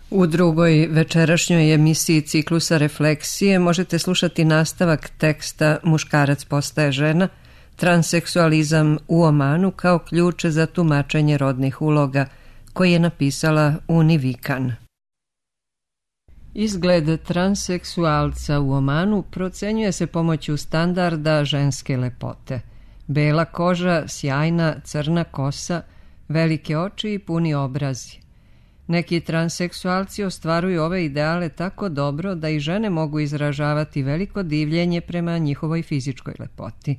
U drugoj večerašnjoj emisiji ciklusa Refleksije možete slušati nastavak teksta Muškarac postaje žena, transseksualizam u Omanu kao ključ za tumačenje rodnih uloga, koji je napisala Uni Vikan. Izgled transseksualca u Omanu procenjuje se pomoću standarda ženske lepote. Bela koža, sjajna crna kosa, velike oči i puni obrazi. Neki transseksualci ostvaruju ove ideale tako dobro da i žene mogu izražavati veliko divljenje prema njihovoj fizičkoj lepoti.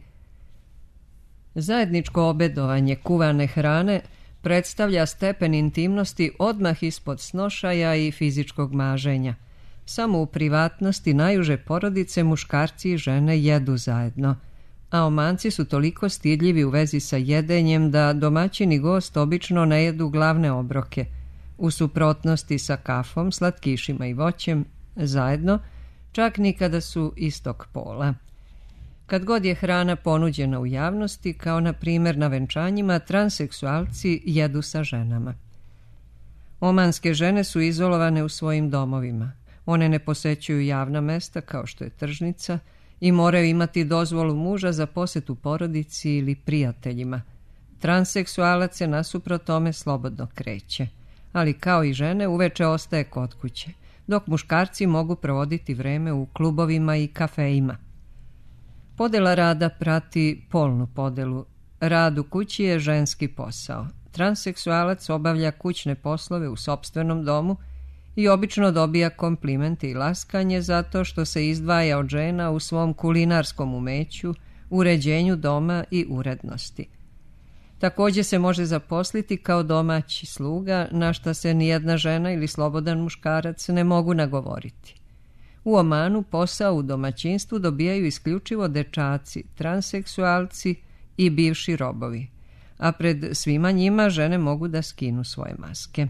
Zajedničko obedovanje kuvane hrane predstavlja stepen intimnosti odmah ispod snošaja i fizičkog maženja. Samo u privatnosti najuže porodice muškarci i žene jedu zajedno, a Omanci su toliko stidljivi u vezi sa jedenjem da domaćin i gost obično ne jedu glavne obroke, u suprotnosti sa kafom, slatkišima i voćem, zajedno, čak ni kada su istog pola. Kad god je hrana ponuđena u javnosti, kao na primjer na venčanjima, transseksualci jedu sa ženama. Omanske žene su izolovane u svojim domovima. One ne posećuju javna mesta kao što je tržnica i moraju imati dozvolu muža za posetu porodici ili prijateljima. Transseksualac se nasuprot tome slobodno kreće, ali kao i žene uveče ostaje kod kuće, dok muškarci mogu provoditi vreme u klubovima i kafejima. Podela rada prati polnu podelu. Rad u kući je ženski posao. Transseksualac obavlja kućne poslove u sopstvenom domu i obično dobija komplimente i laskanje zato što se izdvaja od žena u svom kulinarskom umeću, uređenju doma i urednosti. Također se može zaposliti kao domaći sluga, na šta se nijedna žena ili slobodan muškarac ne mogu nagovoriti. U Omanu posao u domaćinstvu dobijaju isključivo dečaci, transseksualci i bivši robovi, a pred svima njima žene mogu da skinu svoje maske.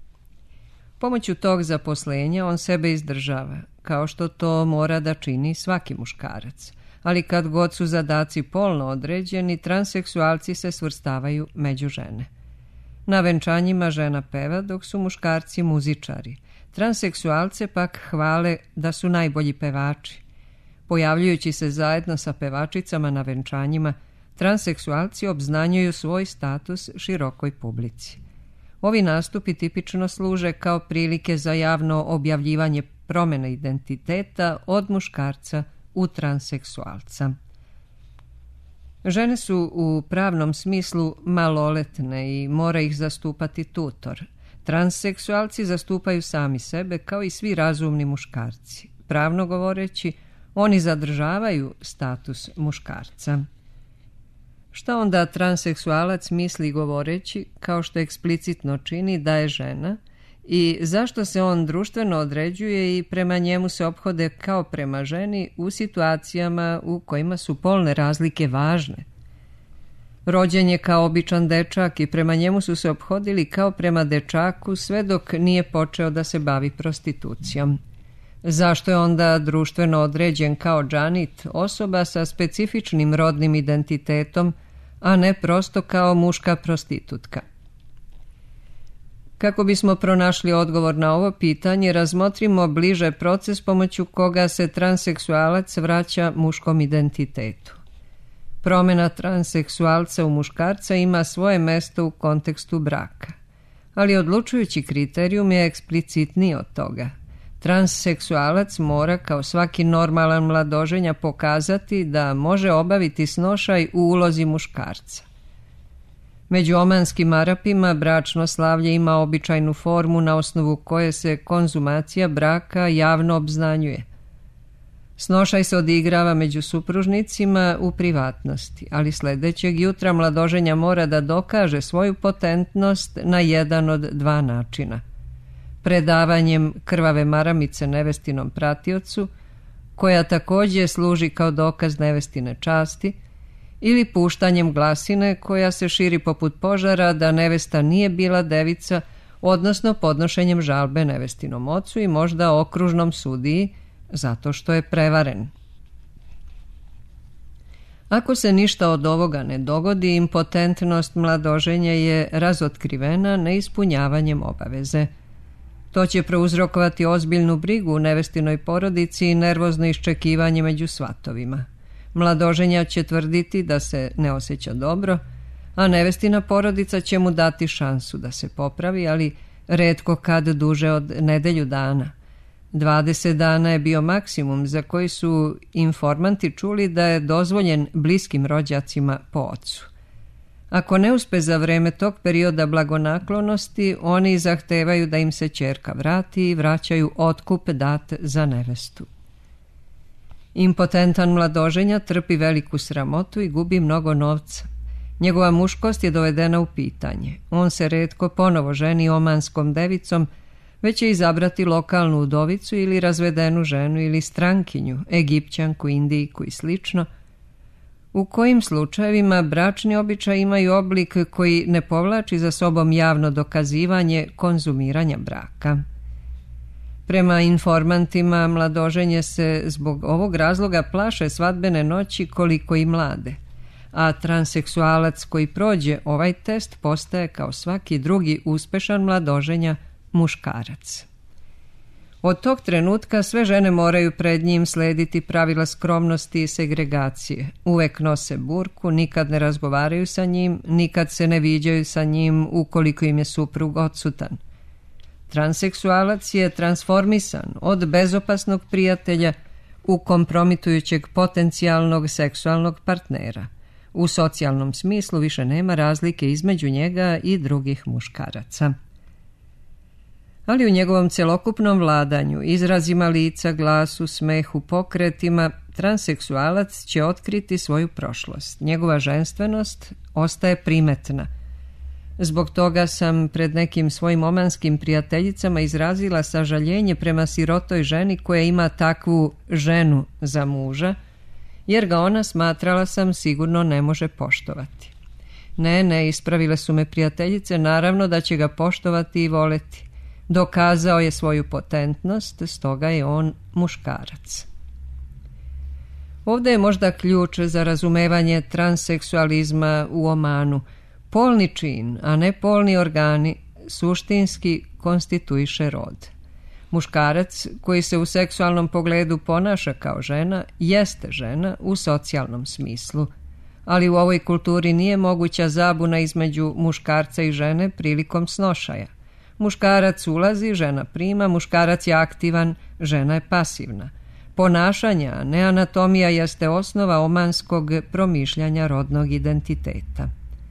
Pomoću tog zaposlenja on sebe izdržava, kao što to mora da čini svaki muškarac, ali kad god su zadaci polno određeni, transseksualci se svrstavaju među žene. Na venčanjima žena peva dok su muškarci muzičari. Transseksualce pak hvale da su najbolji pevači. Pojavljujući se zajedno sa pevačicama na venčanjima, transseksualci obznanjuju svoj status širokoj publici. Ovi nastupi tipično služe kao prilike za javno objavljivanje promjene identiteta od muškarca u transseksualca. Žene su u pravnom smislu maloletne i mora ih zastupati tutor. Transseksualci zastupaju sami sebe kao i svi razumni muškarci. Pravno govoreći, oni zadržavaju status muškarca. Šta onda transseksualac misli govoreći, kao što eksplicitno čini, da je žena i zašto se on društveno određuje i prema njemu se ophode kao prema ženi u situacijama u kojima su polne razlike važne? Rođen je kao običan dečak i prema njemu su se ophodili kao prema dečaku sve dok nije počeo da se bavi prostitucijom. Zašto je onda društveno određen kao džanit, osoba sa specifičnim rodnim identitetom, a ne prosto kao muška prostitutka? Kako bismo pronašli odgovor na ovo pitanje, razmotrimo bliže proces pomoću koga se transseksualac vraća muškom identitetu. Promjena transseksualca u muškarca ima svoje mesto u kontekstu braka, ali odlučujući kriterijum je eksplicitniji od toga. Transseksualac mora, kao svaki normalan mladoženja, pokazati da može obaviti snošaj u ulozi muškarca. Među omanskim Arapima bračno slavlje ima običajnu formu na osnovu koje se konzumacija braka javno obznanjuje. Snošaj se odigrava među supružnicima u privatnosti, ali sljedećeg jutra mladoženja mora da dokaže svoju potentnost na jedan od dva načina. Predavanjem krvave maramice nevestinom pratiocu, koja također služi kao dokaz nevestine časti, ili puštanjem glasine koja se širi poput požara da nevesta nije bila devica, odnosno podnošenjem žalbe nevestinom ocu i možda okružnom sudiji zato što je prevaren. Ako se ništa od ovoga ne dogodi, impotentnost mladoženja je razotkrivena neispunjavanjem obaveze. To će prouzrokovati ozbiljnu brigu u nevestinoj porodici i nervozno iščekivanje među svatovima. Mladoženja će tvrditi da se ne osjeća dobro, a nevestina porodica će mu dati šansu da se popravi, ali retko kad duže od nedelju dana. 20 dana je bio maksimum za koji su informanti čuli da je dozvoljen bliskim rođacima po ocu. Ako ne uspe za vreme tog perioda blagonaklonosti, oni zahtevaju da im se ćerka vrati i vraćaju otkup dat za nevestu. Impotentan mladoženja trpi veliku sramotu i gubi mnogo novca. Njegova muškost je dovedena u pitanje. On se retko ponovo ženi omanskom devicom, već će izabrati lokalnu udovicu ili razvedenu ženu ili strankinju, Egipćanku, Indijku i slično, u kojim slučajevima bračni običaj imaju oblik koji ne povlači za sobom javno dokazivanje konzumiranja braka. Prema informantima, mladoženje se zbog ovog razloga plaše svadbene noći koliko i mlade, a transseksualac koji prođe ovaj test postaje kao svaki drugi uspešan mladoženja muškarac. Od tog trenutka sve žene moraju pred njim slediti pravila skromnosti i segregacije. Uvek nose burku, nikad ne razgovaraju sa njim, nikad se ne viđaju sa njim ukoliko im je suprug odsutan. Transseksualac je transformisan od bezopasnog prijatelja u kompromitujućeg potencijalnog seksualnog partnera. U socijalnom smislu više nema razlike između njega i drugih muškaraca. Ali u njegovom celokupnom vladanju, izrazima lica, glasu, smehu, pokretima, transseksualac će otkriti svoju prošlost. Njegova ženstvenost ostaje primetna. Zbog toga sam pred nekim svojim omanskim prijateljicama izrazila sažaljenje prema sirotoj ženi koja ima takvu ženu za muža, jer ga ona, smatrala sam, sigurno ne može poštovati. Ne, ispravile su me prijateljice, naravno da će ga poštovati i voleti. Dokazao je svoju potentnost, stoga je on muškarac. Ovdje je možda ključ za razumevanje transseksualizma u Omanu. Polni čin, a ne polni organi, suštinski konstituiše rod. Muškarac koji se u seksualnom pogledu ponaša kao žena, jeste žena u socijalnom smislu, ali u ovoj kulturi nije moguća zabuna između muškarca i žene prilikom snošaja. Muškarac ulazi, žena prima, muškarac je aktivan, žena je pasivna. Ponašanja, a ne anatomija, jeste osnova omanskog promišljanja rodnog identiteta.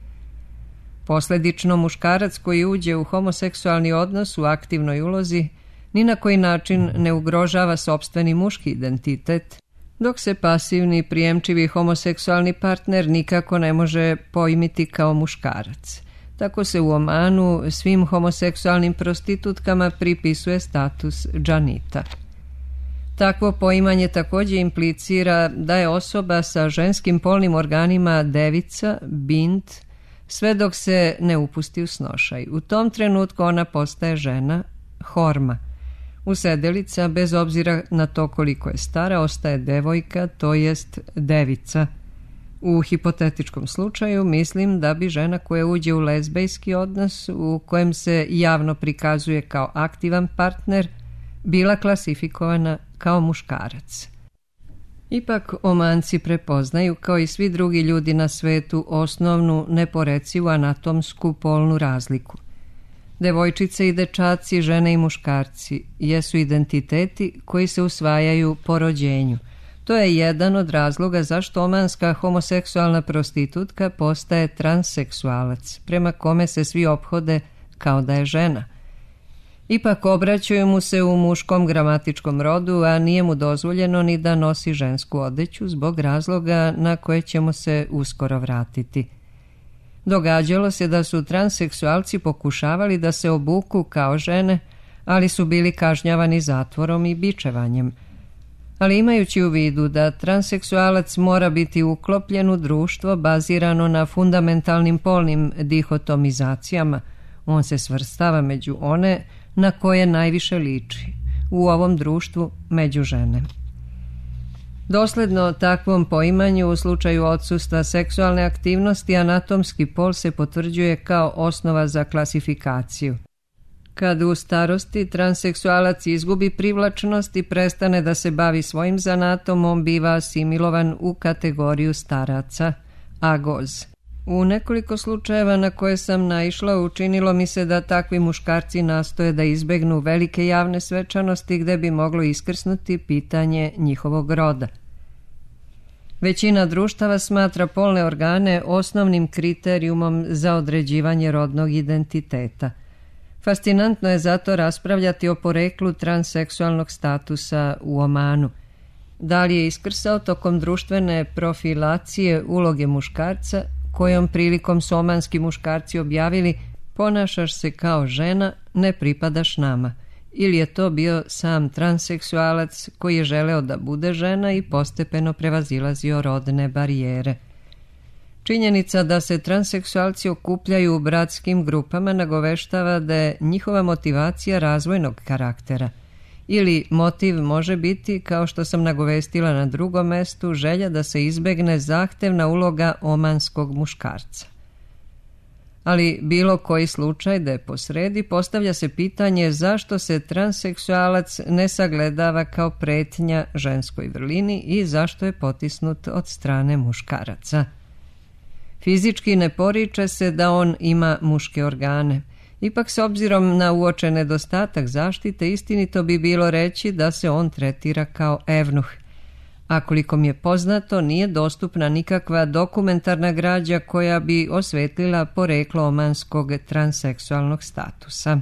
Posledično, muškarac koji uđe u homoseksualni odnos u aktivnoj ulozi ni na koji način ne ugrožava sopstveni muški identitet, dok se pasivni, prijemčivi homoseksualni partner nikako ne može pojmiti kao muškarac. Tako se u Omanu svim homoseksualnim prostitutkama pripisuje status džanita. Takvo poimanje također implicira da je osoba sa ženskim polnim organima devica, bint, sve dok se ne upusti u snošaj. U tom trenutku ona postaje žena, horma. Usedelica, bez obzira na to koliko je stara, ostaje devojka, to jest devica. U hipotetičkom slučaju mislim da bi žena koja uđe u lezbejski odnos u kojem se javno prikazuje kao aktivan partner bila klasifikovana kao muškarac. Ipak Omanci prepoznaju, kao i svi drugi ljudi na svetu, osnovnu neporecivu anatomsku polnu razliku. Devojčice i dečaci, žene i muškarci jesu identiteti koji se usvajaju po rođenju. To je jedan od razloga zašto omanska homoseksualna prostitutka postaje transseksualac, prema kome se svi ophode kao da je žena. Ipak obraćaju mu se u muškom gramatičkom rodu, a nije mu dozvoljeno ni da nosi žensku odeću zbog razloga na koje ćemo se uskoro vratiti. Događalo se da su transseksualci pokušavali da se obuku kao žene, ali su bili kažnjavani zatvorom i bičevanjem. Ali imajući u vidu da transseksualac mora biti uklopljen u društvo bazirano na fundamentalnim polnim dihotomizacijama, on se svrstava među one na koje najviše liči, u ovom društvu među žene. Dosledno takvom poimanju u slučaju odsustva seksualne aktivnosti anatomski pol se potvrđuje kao osnova za klasifikaciju. Kad u starosti transseksualac izgubi privlačnost i prestane da se bavi svojim zanatom, on biva asimilovan u kategoriju staraca, agoz. U nekoliko slučajeva na koje sam naišla učinilo mi se da takvi muškarci nastoje da izbegnu velike javne svečanosti gde bi moglo iskrsnuti pitanje njihovog roda. Većina društava smatra polne organe osnovnim kriterijumom za određivanje rodnog identiteta. Fascinantno je zato raspravljati o poreklu transseksualnog statusa u Omanu. Da li je iskrsao tokom društvene profilacije uloge muškarca, kojom prilikom su omanski muškarci objavili ponašaš se kao žena, ne pripadaš nama, ili je to bio sam transseksualac koji je želeo da bude žena i postepeno prevazilazio rodne barijere. Činjenica da se transseksualci okupljaju u bratskim grupama nagoveštava da je njihova motivacija razvojnog karaktera. Ili motiv može biti, kao što sam nagovestila na drugom mestu, želja da se izbegne zahtevna uloga omanskog muškarca. Ali bilo koji slučaj da je posredi, postavlja se pitanje zašto se transseksualac ne sagledava kao pretnja ženskoj vrlini i zašto je potisnut od strane muškaraca. Fizički ne poriče se da on ima muške organe. Ipak s obzirom na uočen nedostatak zaštite, istinito bi bilo reći da se on tretira kao evnuh. A koliko mi je poznato, nije dostupna nikakva dokumentarna građa koja bi osvetlila poreklo omanskog transseksualnog statusa.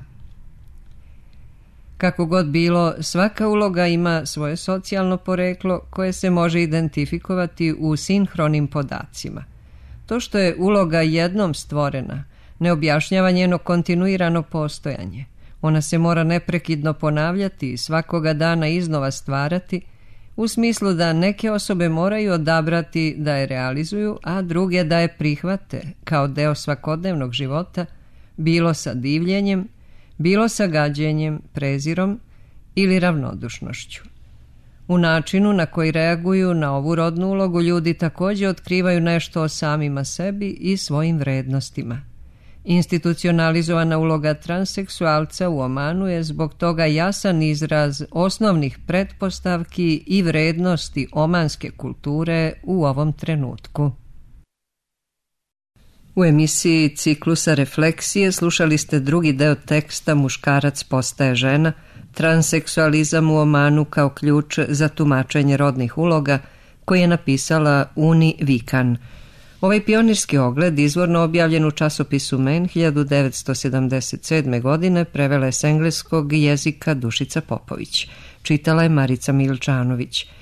Kako god bilo, svaka uloga ima svoje socijalno poreklo koje se može identifikovati u sinhronim podacima. To što je uloga jednom stvorena ne objašnjava njeno kontinuirano postojanje. Ona se mora neprekidno ponavljati i svakoga dana iznova stvarati, u smislu da neke osobe moraju odabrati da je realizuju, a druge da je prihvate kao deo svakodnevnog života, bilo sa divljenjem, bilo sa gađenjem, prezirom ili ravnodušnošću. U načinu na koji reaguju na ovu rodnu ulogu ljudi također otkrivaju nešto o samima sebi i svojim vrednostima. Institucionalizovana uloga transseksualca u Omanu je zbog toga jasan izraz osnovnih pretpostavki i vrednosti omanske kulture u ovom trenutku. U emisiji Ciklusa refleksije slušali ste drugi deo teksta Muškarac postaje žena, transseksualizam u Omanu kao ključ za tumačenje rodnih uloga, koji je napisala Uni Vikan. Ovaj pionirski ogled, izvorno objavljen u časopisu Men 1977. godine, prevela je s engleskog jezika Dušica Popović. Čitala je Marica Milčanović.